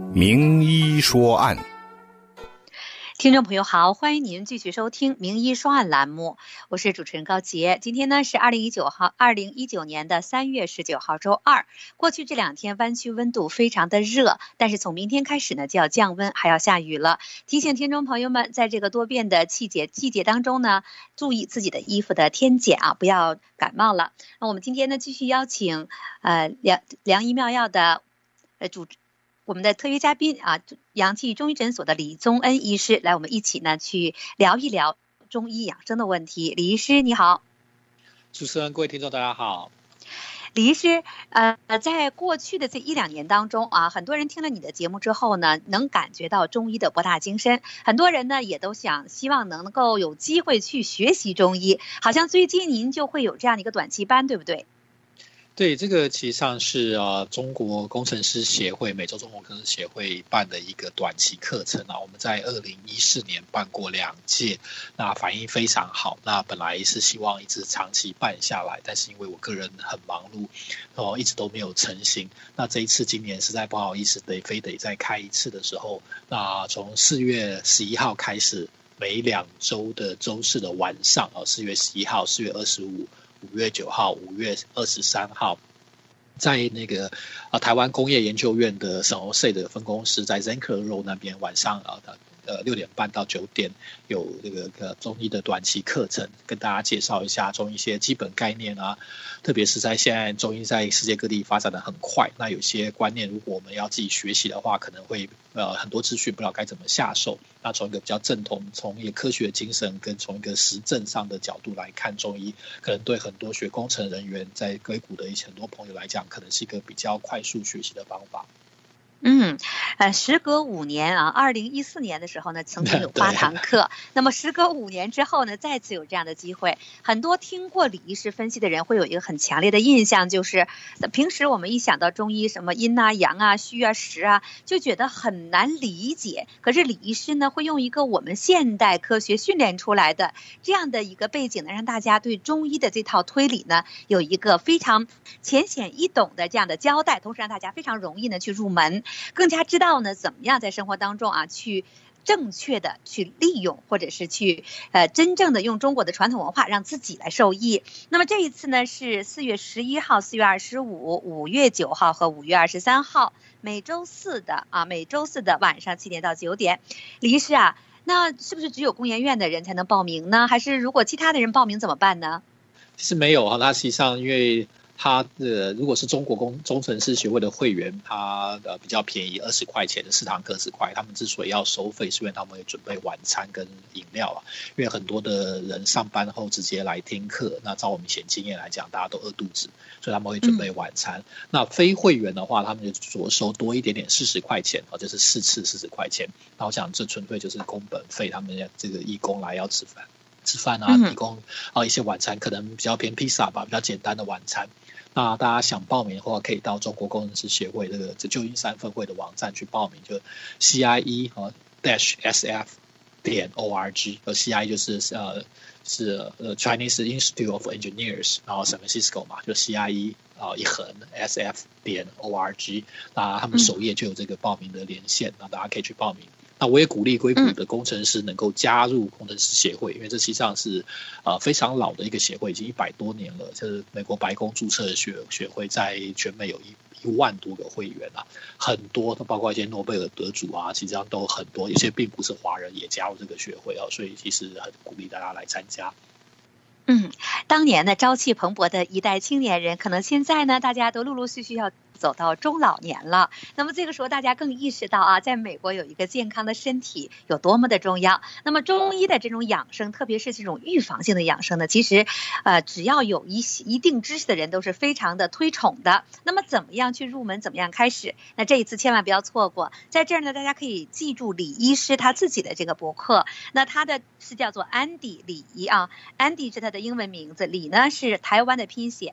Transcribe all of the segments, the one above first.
名医说案。 听众朋友好，欢迎您继续收听名医说案栏目，我是主持人高杰。今天呢是2019年的3月19号周二。过去这2天湾区温度非常的热，但是从明天开始呢就要降温，还要下雨了。提醒听众朋友们，在这个多变的季节当中呢，注意自己的衣服的添减啊，不要感冒了。那我们今天呢继续邀请良医妙药的我们的特约嘉宾啊，阳气中医诊所的李宗恩医师来，我们一起呢去聊一聊中医养生的问题。李医师你好。 主持人，各位听众大家好。 李医师，在过去的这1-2年当中啊，很多人听了你的节目之后呢，能感觉到中医的博大精深，很多人呢也都希望能够有机会去学习中医，好像最近您就会有这样的一个短期班，对不对？ 对，这个其实上是中国工程师协会、美洲中国工程师协会办的一个短期课程啊。我们在2014年办过2届，那反应非常好。那本来是希望一直长期办下来，但是因为我个人很忙碌，一直都没有成型。那这一次今年实在不好意思，非得再开一次的时候，那从4月11号开始，每2周的周四的晚上，4月11号、4月25。5月9号、5月23号，在那个台湾工业研究院的省欧 C 的分公司，在 Zenker Road 那边晚上6点半到9点有这个中医的短期课程，跟大家介绍一下中医一些基本概念啊，特别是在现在中医在世界各地发展的很快，那有些观念如果我们要自己学习的话，可能会很多资讯不知道该怎么下手。那从一个比较正统，从一个科学精神跟从一个实证上的角度来看中医，可能对很多学工程人员在硅谷的很多朋友来讲，可能是一个比较快速学习的方法。 时隔5年啊，2014年的时候呢，曾经有8堂课。那么时隔5年之后呢，再次有这样的机会，很多听过李医师分析的人会有一个很强烈的印象，就是平时我们一想到中医什么阴啊、阳啊、虚啊、实啊，就觉得很难理解。可是李医师呢，会用一个我们现代科学训练出来的这样的一个背景呢，让大家对中医的这套推理呢，有一个非常浅显易懂的这样的交代，同时让大家非常容易呢去入门。更加知道呢怎么样在生活当中啊去正确的去利用，或者是去真正的用中国的传统文化让自己来受益。那么这一次呢是4月11号、4月25、5月9号和5月23号，每周四的晚上7点到9点。李医师啊，那是不是只有工研院的人才能报名呢？还是如果其他的人报名怎么办呢？ 其实没有啊，那实际上因为他如果是中国工程师协会的会员，他比较便宜，20块钱的4堂课10块。他们之所以要收费，是因为他们会准备晚餐跟饮料啊。因为很多的人上班后直接来听课，那照我们以前经验来讲，大家都饿肚子，所以他们会准备晚餐。那非会员的话，他们就着收多一点点，40块钱，就是4次40块钱。那我想这纯粹就是工本费，他们这个义工来要吃饭啊，提供一些晚餐，可能比较偏披萨吧，比较简单的晚餐。那大家想报名的话，可以到中国工程师协会这旧金山分会的网站去报名，就 CIE-SF.org，CIE 就是Chinese Institute of Engineers， 然后 San Francisco 嘛，就 CIE SF.org， 那他们首页就有这个报名的连线，那大家可以去报名。那我也鼓励硅谷的工程师能够加入工程师协会，因为这实际上是非常老的一个协会，已经100多年了。就是美国白宫注册的学会，在全美有1万多个会员啊，很多包括一些诺贝尔得主啊，实际上都很多，有些并不是华人也加入这个学会啊，所以其实很鼓励大家来参加。 当年呢朝气蓬勃的一代青年人，可能现在呢大家都陆陆续续要走到中老年了。那么这个时候大家更意识到啊，在美国有一个健康的身体有多么的重要。那么中医的这种养生，特别是这种预防性的养生呢，其实只要有一定知识的人都是非常的推崇的。那么怎么样去入门，怎么样开始？那这一次千万不要错过。在这儿呢，大家可以记住李医师他自己的这个博客，那他的是叫做 Andy 李啊 ，Andy 是他的英文名字，李呢是台湾的拼写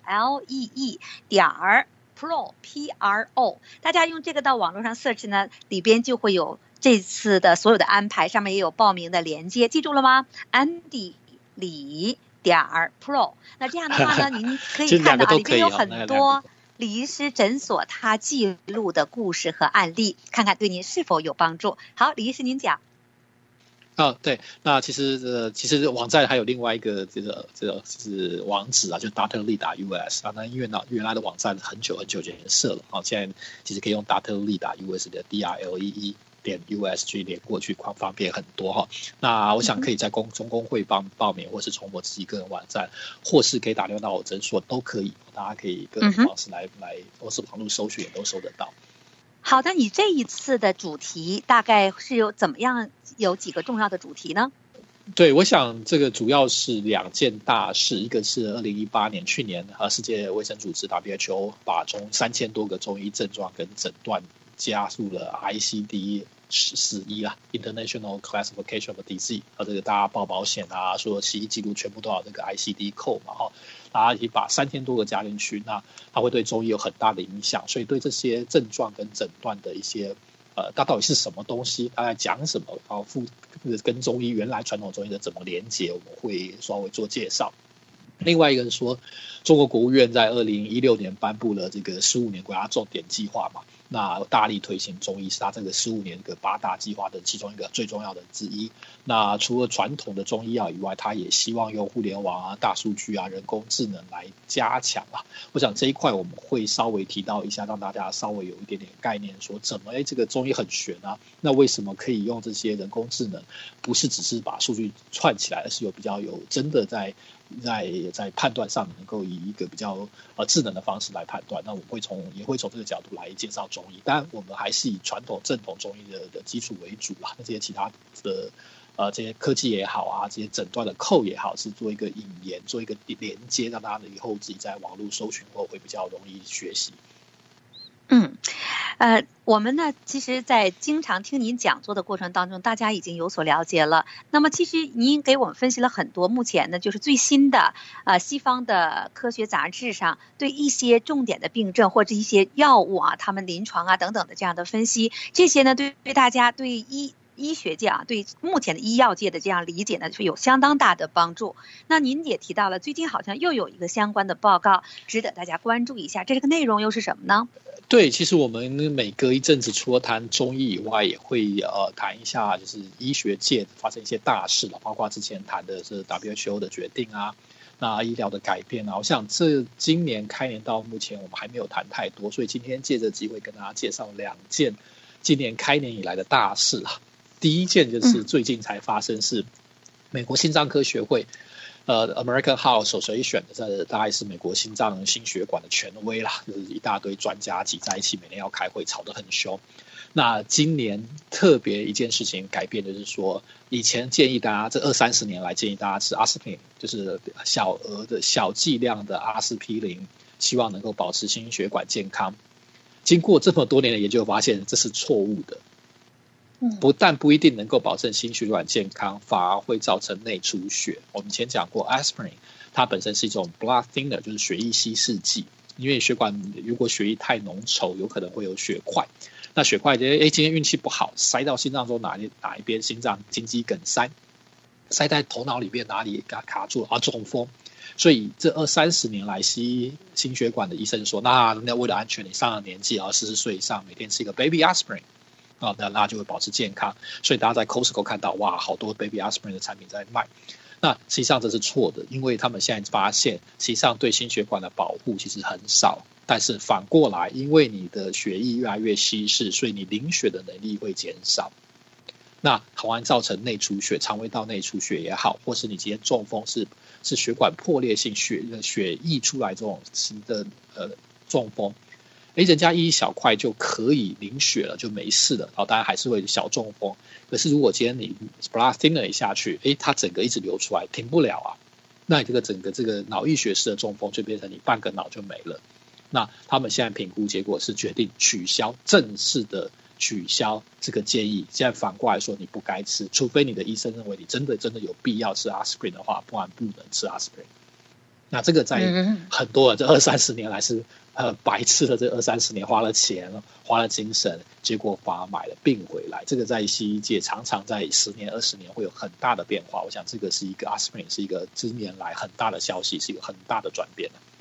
LEE.PRO，大家用这个到网络上 search 呢，里边就会有这次的所有的安排，上面也有报名的连接，记住了吗？ Andy 李.Pro。 那这样的话呢，您可以看到啊，里边有很多李医师诊所他记录的故事和案例，看看对您是否有帮助。好，李医师您讲。 对，那其实网站还有另外一个就是网址啊，就 Dr. Lida US 啊。那因为原来的网站很久很久前设了啊，现在其实可以用 Dr. Lida US 的 DRLEE.US 去连过去，方便很多哈。那我想可以在中工会报名，或是从我自己个人网站，或是可以打电话到我诊所都可以，大家可以各种方式来，或是网络搜寻也都搜得到。 好的，你这一次的主题大概是有几个重要的主题呢？ 对，我想这个主要是2件大事，一个是2018年去年世界卫生组织 WHO 把3000多个中医症状跟诊断加入了 ICD-11 啦 International Classification of Disease， 这个大家报保险啊，说起医记录全部都要这个 ICD 扣嘛哈，大家已经把3000多个加进去，那它会对中医有很大的影响，所以对这些症状跟诊断的一些它到底是什么东西，它在讲什么，然后跟中医原来传统中医的怎么连结，我们会稍微做介绍。另外一个是说，中国国务院在2016年颁布了这个15年国家重点计划嘛，那大力推行中医是它这个15年的8大计划的其中一个最重要的之一。那除了传统的中医药以外，它也希望用互联网啊、大数据啊、人工智能来加强啊。我想这一块我们会稍微提到一下，让大家稍微有一点点概念，说怎么这个中医很玄啊，那为什么可以用这些人工智能，不是只是把数据串起来，而是有比较有真的在判断上能够以一个比较智能的方式来判断。那我们也会从这个角度来介绍中医，当然我们还是以传统正统中医的基础为主啦。那这些其他的这些科技也好啊，这些诊断的扣也好，是做一个引言，做一个连接，让大家以后自己在网络搜寻后会比较容易学习。 我们呢，其实在经常听您讲座的过程当中，大家已经有所了解了。那么其实您给我们分析了很多，目前呢就是最新的西方的科学杂志上对一些重点的病症或者一些药物啊，他们临床啊等等的这样的分析，这些呢对大家对医学界啊，对目前的医药界的这样理解呢，是有相当大的帮助。那您也提到了，最近好像又有一个相关的报告，值得大家关注一下。这个内容又是什么呢？ 对，其实我们每隔一阵子，除了谈中医以外，也会谈一下就是医学界发生一些大事了，包括之前谈的是 WHO 的决定啊，那医疗的改变啊。我想今年开年到目前我们还没有谈太多，所以今天借着机会跟大家介绍2件今年开年以来的大事啦。第一件就是最近才发生，是美国心脏科学会American Heart Association， 这大概是美国心脏心血管的权威啦，就是一大堆专家挤在一起，每年要开会，吵得很凶。那今年特别一件事情改变，就是说以前建议大家这20-30年来建议大家吃阿司匹林，就是小额的小剂量的阿司匹林，希望能够保持心血管健康。经过这么多年的研究发现，这是错误的。不但不一定能够保证心血管健康，反而会造成内出血。我们以前讲过 aspirin 它本身是一种 blood thinner， 就是血液稀释剂，因为血管如果血液太浓稠，有可能会有血块。那血块今天运气不好，塞到心脏中哪一边，心脏心肌梗塞，塞在头脑里面哪里卡住了中风。所以这20-30年来，心血管的医生说，那为了安全，你上了年纪40岁以上，每天吃一个 baby aspirin。那就会保持健康，所以大家在 Costco 看到哇，好多 baby aspirin 的产品在卖。那实际上这是错的，因为他们现在发现，实际上对心血管的保护其实很少。但是反过来，因为你的血液越来越稀释，所以你凝血的能力会减少。那好像造成内出血，肠胃道内出血也好，或是你今天中风是血管破裂性血溢出来这种的中风。人家一小块就可以凝血了，就没事了，当然还是会小中风。可是如果今天你 blood thinner 一下去，它整个一直流出来，停不了啊。那你整个这个脑溢血式的中风就变成你半个脑就没了。那他们现在评估结果是决定正式的取消这个建议。现在反过来说，你不该吃，除非你的医生认为你真的有必要吃 aspirin 的话，不然不能吃 aspirin。那这个在很多这20-30年来是白吃了这20-30年，花了钱花了精神，结果反而买了病回来。这个在西医界常常在10年20年会有很大的变化。我想这个是一个 aspirin 是一个今年来很大的消息，是一个很大的转变。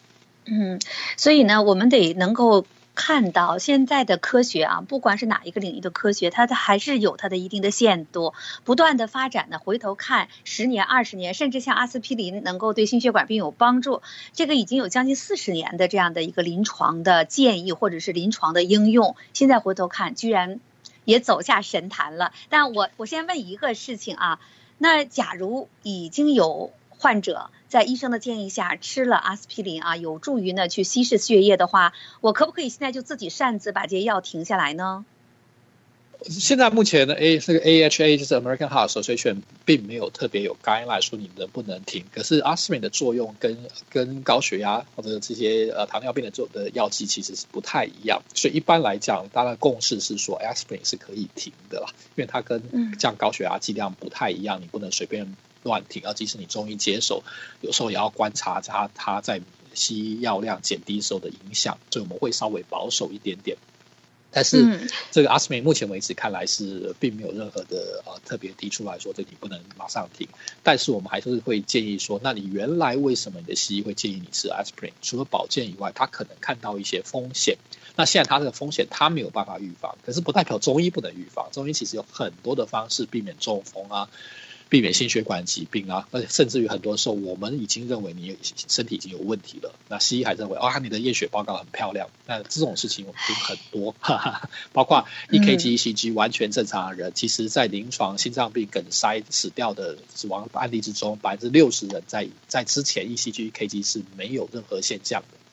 所以呢，我们得能够看到现在的科学啊，不管是哪一个领域的科学，它还是有它的一定的限度，不断的发展呢。回头看10年、20年，甚至像阿司匹林能够对心血管病有帮助，这个已经有将近40年的这样的一个临床的建议或者是临床的应用，现在回头看居然也走下神坛了。但我先问一个事情啊，那假如已经有患者在医生的建议下吃了阿司匹林啊，有助于呢去稀释血液的话，我可不可以现在就自己擅自把这些药停下来呢？ 现在目前的这个 AHA 就是 American Heart Association 并没有特别有 guideline 说你能不能停，可是阿司匹林的作用跟高血压或者这些糖尿病的药剂其实是不太一样，所以一般来讲，大家的共识是说阿司匹林是可以停的啦，因为它跟降高血压剂量不太一样，你不能随便乱停，即使你中医接手，有时候也要观察它在西医药量减低时候的影响，所以我们会稍微保守一点点。但是这个阿司匹林目前为止看来是并没有任何的特别提出来说这你不能马上停，但是我们还是会建议说，那你原来为什么你的西医会建议你吃阿司匹林？除了保健以外，他可能看到一些风险。那现在他这个风险他没有办法预防，可是不代表中医不能预防。中医其实有很多的方式避免中风啊，避免心血管疾病啊，而且甚至于很多时候我们已经认为你身体已经有问题了，那西医还认为你的验血报告很漂亮，那这种事情我们听很多，包括 EKG、ECG 完全正常的人，其实在临床心脏病梗塞死掉的死亡案例之中，60%人在之前 ECG、EKG 是没有任何现象的。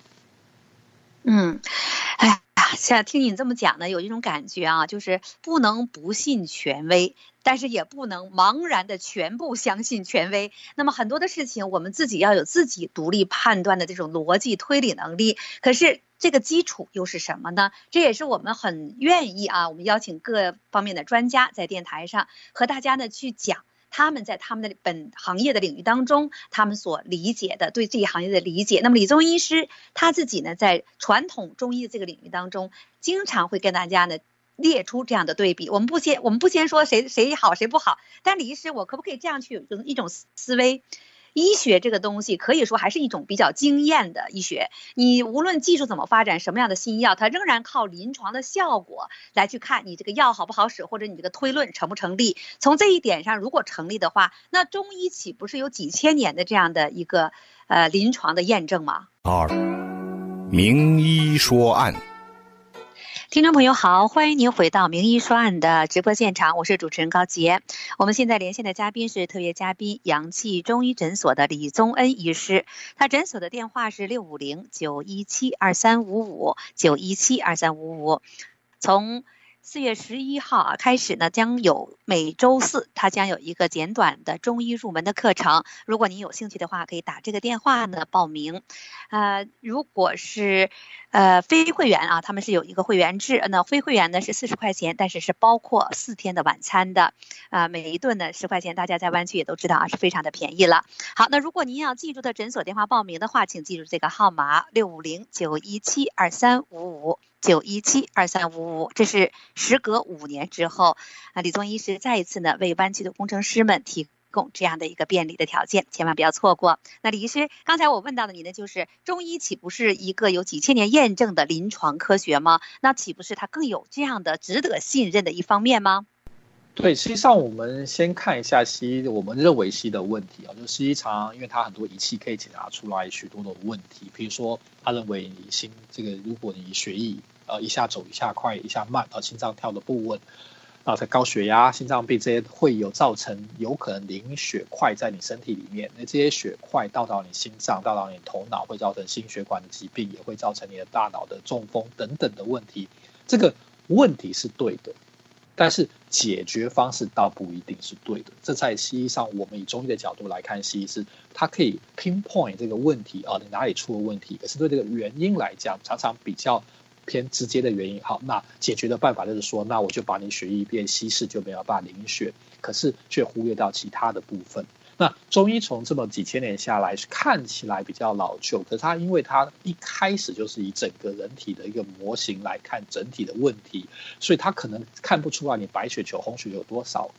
现在听你这么讲呢，有一种感觉啊，就是不能不信权威，但是也不能茫然的全部相信权威。那么很多的事情我们自己要有自己独立判断的这种逻辑推理能力，可是这个基础又是什么呢？这也是我们很愿意我们邀请各方面的专家在电台上和大家呢去讲他们在他们的本行业的领域当中，他们所理解的对这一行业的理解。那么李宗医师他自己呢，在传统中医的这个领域当中，经常会跟大家呢列出这样的对比。我们不先说谁好谁不好，但李医师，我可不可以这样去有一种思维？医学这个东西可以说还是一种比较经验的医学，你无论技术怎么发展，什么样的新药，它仍然靠临床的效果来去看你这个药好不好使，或者你这个推论成不成立。从这一点上，如果成立的话，那中医岂不是有几千年的这样的一个临床的验证吗？ 名医说案。 听众朋友好，欢迎您回到名医说案的直播现场，我是主持人高洁。我们现在连线的嘉宾是特约嘉宾阳气中医诊所的李宗恩医师，他诊所的电话是650-917-2355，917-2355。从4月11号开始呢，将有每周4它将有一个简短的中医入门的课程，如果您有兴趣的话可以打这个电话呢报名。如果是非会员他们是有一个会员制，那非会员呢是40块钱，但是是包括4天的晚餐的，每一顿呢10块钱，大家在湾区也都知道是非常的便宜了。好，那如果您要记住的诊所电话报名的话，请记住这个号码650-917-2355，917-2355，这是时隔5年之后，李宗医师再一次呢为湾区的工程师们提供这样的一个便利的条件，千万不要错过。那李医师，刚才我问到的你呢，就是中医岂不是一个有几千年验证的临床科学吗？那岂不是它更有这样的值得信任的一方面吗？ 对，实际上我们先看一下西医，我们认为西医的问题就是西医常因为它很多仪器可以检查出来许多的问题，比如说他认为你如果你血液一下走一下快一下慢心脏跳的不稳高血压、心脏病这些会造成有可能凝血块在你身体里面，那这些血块到你心脏到你头脑，会造成心血管的疾病，也会造成你的大脑的中风等等的问题。这个问题是对的，但是解决方式倒不一定是对的。这在西医上，我们以中医的角度来看，西医是它可以 pinpoint 这个问题你哪里出了问题，可是对这个原因来讲，常常比较偏直接的原因。好，那解决的办法就是说，那我就把你血液变稀释，就没有办法凝血，可是却忽略到其他的部分。那中医从这么几千年下来，看起来比较老旧，可是它因为它一开始就是以整个人体的一个模型来看整体的问题，所以它可能看不出来你白血球、红血球有多少个，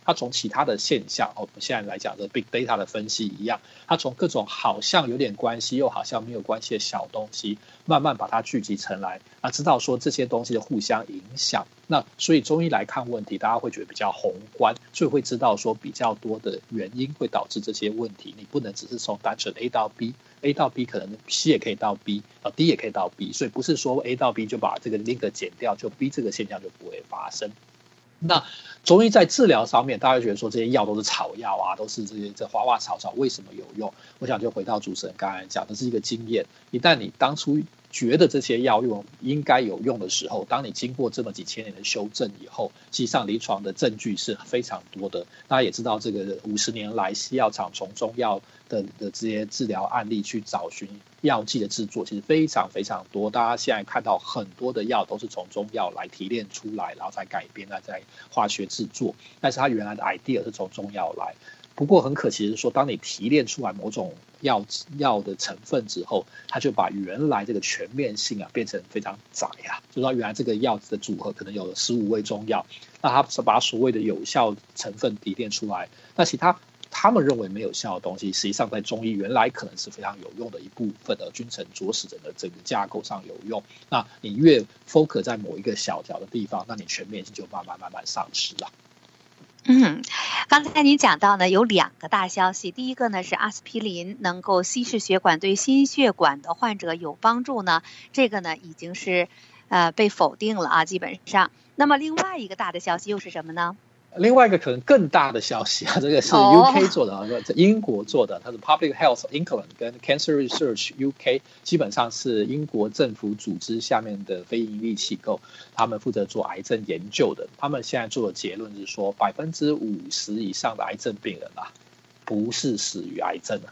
它从其他的现象，我们现在来讲的 Big Data 的分析一样，它从各种好像有点关系又好像没有关系的小东西，慢慢把它聚集成来，知道说这些东西的互相影响。那所以中医来看问题，大家会觉得比较宏观，所以会知道说比较多的原因会导致这些问题，你不能只是从单纯 A 到 B。A 到 B 可能 C 也可以到 B，D 也可以到 B， 所以不是说 A 到 B 就把这个 link 剪掉，就 B 这个现象就不会发生。那中医在治疗上面，大家会觉得说这些药都是草药啊，都是这花花草草，为什么有用？我想就回到主持人刚才讲，这是一个经验。一旦你当初觉得这些药用应该有用的时候，当你经过这么几千年的修正以后，实际上临床的证据是非常多的。大家也知道，这个50年来西药厂从中药的这些治疗案例去找寻药剂的制作，其实非常非常多。大家现在看到很多的药都是从中药来提炼出来，然后再改编，再化学制作，但是它原来的 idea 是从中药来。不过很可惜的是说，当你提炼出来某种药的成分之后，它就把原来这个全面性变成非常窄就是说原来这个药的组合可能有15味中药，那它把所谓的有效成分提炼出来，那其他们认为没有效的东西，实际上在中医原来可能是非常有用的一部分的，君臣佐使的整个架构上有用。那你越 focus 在某一个小角的地方，那你全面性就慢慢丧失了。 刚才您讲到呢，有2个大消息。第一个呢是阿司匹林能够稀释血管，对心血管的患者有帮助呢，这个呢已经是被否定了基本上。那么另外一个大的消息又是什么呢？ 另外一个可能更大的消息这个是 UK 做的英国做的，它是 Public Health England 跟 Cancer Research UK， 基本上是英国政府组织下面的非营利机构，他们负责做癌症研究的。他们现在做的结论是说，50%以上的癌症病人不是死于癌症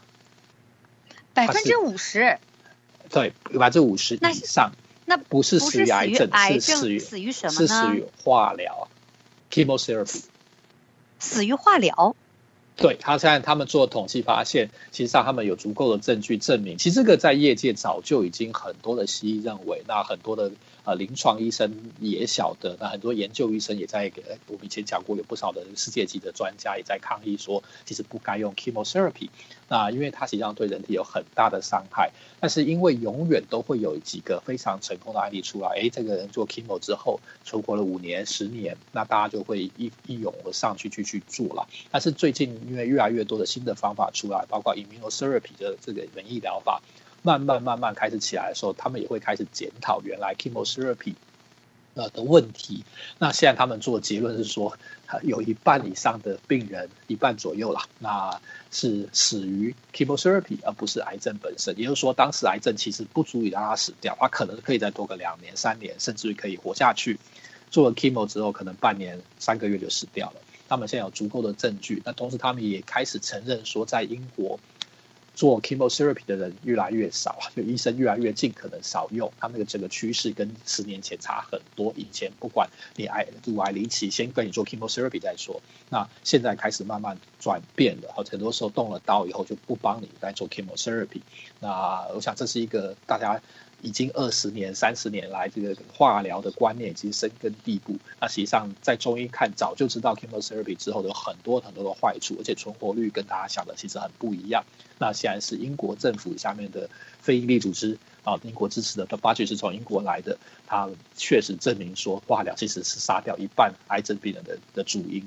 50%？ 对，50%以上，那不是死于癌症，是死于什么呢？ 是死于化疗 chemotherapy。 死于化疗？ 对，现在他们做统计发现，其实上他们有足够的证据证明，其实这个在业界早就已经很多的西医认为，那很多的临床医生也晓得，那很多研究医生也在我们以前讲过，有不少的世界级的专家也在抗议说，其实不该用 chemotherapy。那因为它实际上对人体有很大的伤害，但是因为永远都会有几个非常成功的案例出来，这个人做 chemo 之后存活了5年10年，那大家就会一涌而上去做了。但是最近因为越来越多的新的方法出来，包括 immunotherapy 的这个免疫疗法慢慢开始起来的时候，他们也会开始检讨原来 chemotherapy的问题。那现在他们做的结论是说，有1半以上的病人，1半左右啦，那是死于 chemotherapy 而不是癌症本身。也就是说，当时癌症其实不足以让他死掉，他可能可以再多个2年3年，甚至于可以活下去。做了 chemo 之后，可能半年3个月就死掉了。他们现在有足够的证据，那同时他们也开始承认说，在英国做 chemotherapy 的人越来越少，就医生越来越尽可能少用。他们的整个趋势跟10年前差很多。以前不管你乳癌离奇，先跟你做 chemotherapy 再说。那现在开始慢慢转变了，很多时候动了刀以后就不帮你来做 chemotherapy。那我想这是一个大家已经20年30年来这个化疗的观念已经深根蒂固。那实际上在中医看早就知道 chemotherapy 之后有很多的坏处，而且存活率跟大家想的其实很不一样。那现在是英国政府下面的非营利组织英国支持的 budget 是从英国来的，它确实证明说化疗其实是杀掉1半癌症病人的主因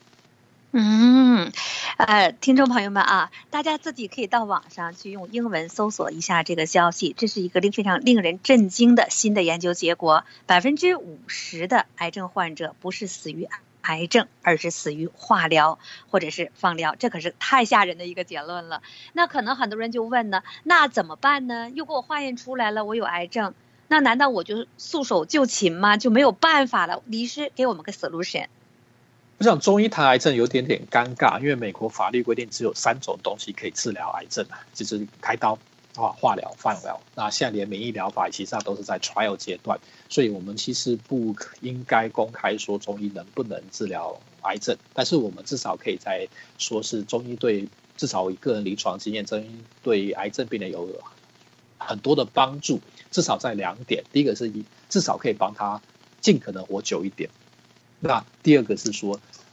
听众朋友们大家自己可以到网上去用英文搜索一下这个消息，这是一个非常令人震惊的新的研究结果，50%的癌症患者不是死于癌症，而是死于化疗或者是放疗，这可是太吓人的一个结论了。那可能很多人就问呢，那怎么办呢？又给我化验出来了我有癌症，那难道我就束手就擒吗？就没有办法了？李医师给我们个 solution。 我想中医谈癌症有点尴尬，因为美国法律规定只有3种东西可以治疗癌症就是开刀、化疗、放疗。那现在连免疫疗法其实上都是在 trial 阶段，所以我们其实不应该公开说中医能不能治疗癌症，但是我们至少可以在说是中医对至少以个人临床经验，中医对癌症病人有很多的帮助，至少在2点。第一个是至少可以帮他尽可能活久一点。那第二个是说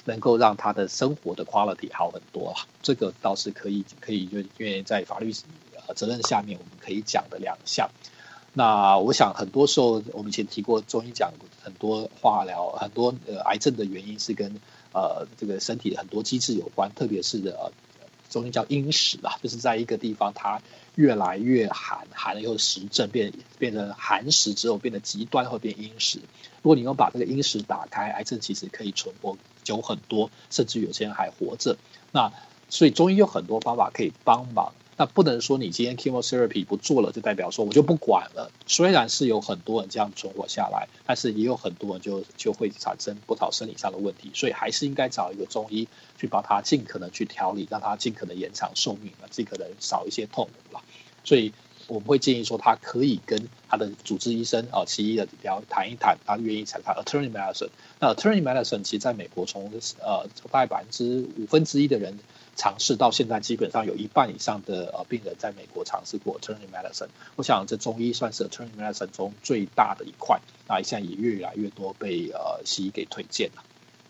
能够让他的生活的 quality 好很多，这个倒是可以因为在法律责任下面我们可以讲的2项。那我想很多时候我们以前提过，中医讲很多化疗，很多癌症的原因是跟这个身体的很多机制有关，特别是中医叫阴实啦，就是在一个地方它越来越寒了以后实症变成寒实之后变得极端会变阴实。如果你能把这个阴实打开，癌症其实可以存活久很多，甚至有些人还活着。那所以中医有很多方法可以帮忙。那不能说你今天 chemotherapy 不做了就代表说我就不管了，虽然是有很多人这样存活下来，但是也有很多人就会产生不少生理上的问题，所以还是应该找一个中医去帮他尽可能去调理，让他尽可能延长寿命，尽可能少一些痛苦啦。所以我们会建议说他可以跟他的主治医生西医的谈一谈，他愿意采他 alternative medicine。 那 alternative medicine 其实在美国从大概1/5的人尝试到现在，基本上有1半以上的病人在美国尝试过 alternative medicine。 我想这中医算是 alternative medicine 中最大的一块，那现在也越来越多被西医给推荐了。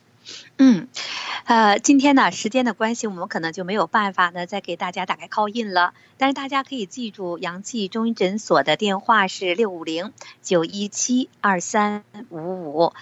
今天呢时间的关系，我们可能就没有办法呢再给大家打开 call in 了，但是大家可以记住阳气中医诊所的电话是650-917-2355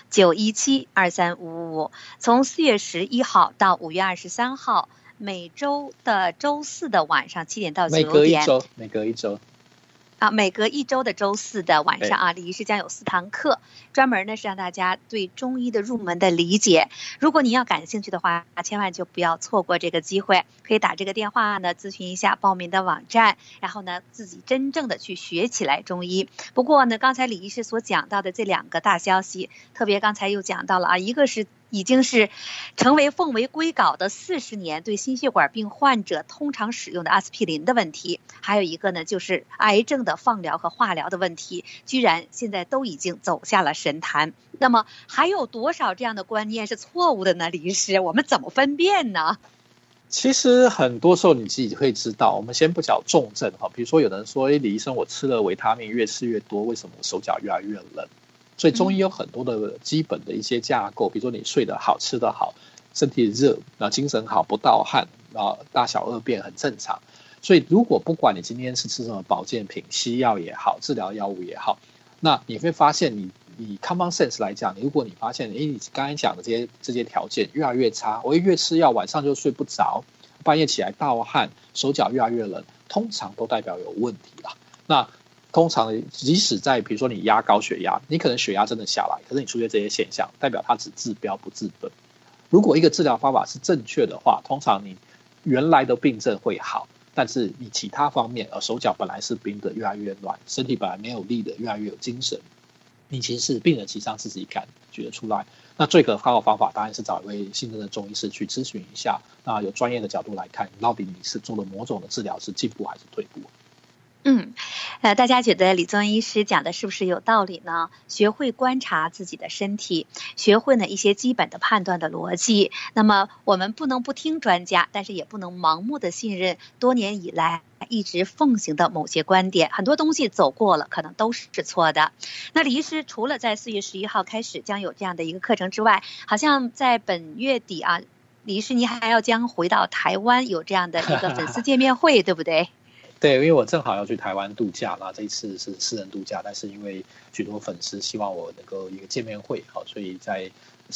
917-2355。从4月11号到5月23号，每周的周4的晚上7点到9点， 每隔一周每隔1周的周4的晚上李医师将有4堂课，专门呢是让大家对中医的入门的理解。如果你要感兴趣的话，千万就不要错过这个机会，可以打这个电话呢咨询一下报名的网站，然后呢自己真正的去学起来中医。不过呢刚才李医师所讲到的这2个大消息，特别刚才又讲到了一个是已经是成为奉为圭臬的40年对心血管病患者通常使用的阿司匹林的问题，还有一个呢就是癌症的放疗和化疗的问题，居然现在都已经走下了神坛。那么还有多少这样的观念是错误的呢？李医师，我们怎么分辨呢？ 其实很多时候你自己会知道，我们先不讲重症比如说有人说李医生我吃了维他命越吃越多，为什么我手脚越来越冷？所以中医有很多的基本的一些架构，比如说你睡得好，吃得好，身体热，精神好，不盗汗，大小二便很正常。所以如果不管你今天是吃什么保健品，西药也好，治疗药物也好，那你会发现你 common sense 来讲，如果你发现你刚才讲的这些条件越来越差，我越吃药晚上就睡不着，半夜起来盗汗，手脚越来越冷，通常都代表有问题啦。那通常即使在比如说你压高血压，你可能血压真的下来，可是你出现这些现象，代表它只治标不治本。如果一个治疗方法是正确的话，通常你原来的病症会好，但是你其他方面手脚本来是冰的越来越暖，身体本来没有力的越来越有精神，你其实是病人其实上自己感觉得出来。那最可靠的方法当然是找一位信任的中医师去咨询一下，那有专业的角度来看到底你是做了某种的治疗是进步还是退步。 大家觉得李宗医师讲的是不是有道理呢？学会观察自己的身体，学会呢一些基本的判断的逻辑。那么我们不能不听专家，但是也不能盲目的信任多年以来一直奉行的某些观点，很多东西走过了可能都是错的。那李医师除了在4月11号开始将有这样的一个课程之外，好像在本月底李医师你还要将回到台湾有这样的一个粉丝见面会对不对？ 对，因为我正好要去台湾度假，那这一次是私人度假，但是因为许多粉丝希望我能够一个见面会，所以在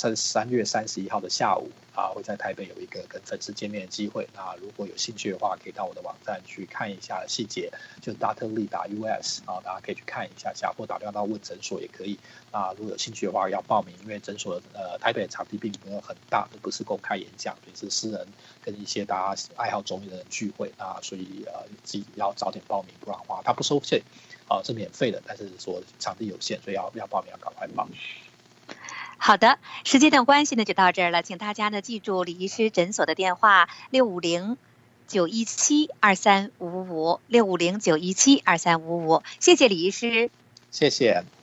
3月31号的下午会在台北有一个跟粉丝见面的机会。那如果有兴趣的话，可以到我的网站去看一下细节，就 Dr.Lee.US 大家可以去看一下，或打电话到问诊所也可以。那如果有兴趣的话要报名，因为诊所台北的场地并没有很大，不是公开演讲，也是私人跟一些大家爱好中医的人聚会，所以自己要早点报名，不然的话它不收费是免费的，但是说场地有限，所以要报名要赶快报。 好的，时间的关系呢就到这儿了，请大家呢记住李医师诊所的电话650-917-2355 650-917-2355。谢谢李医师。 谢谢。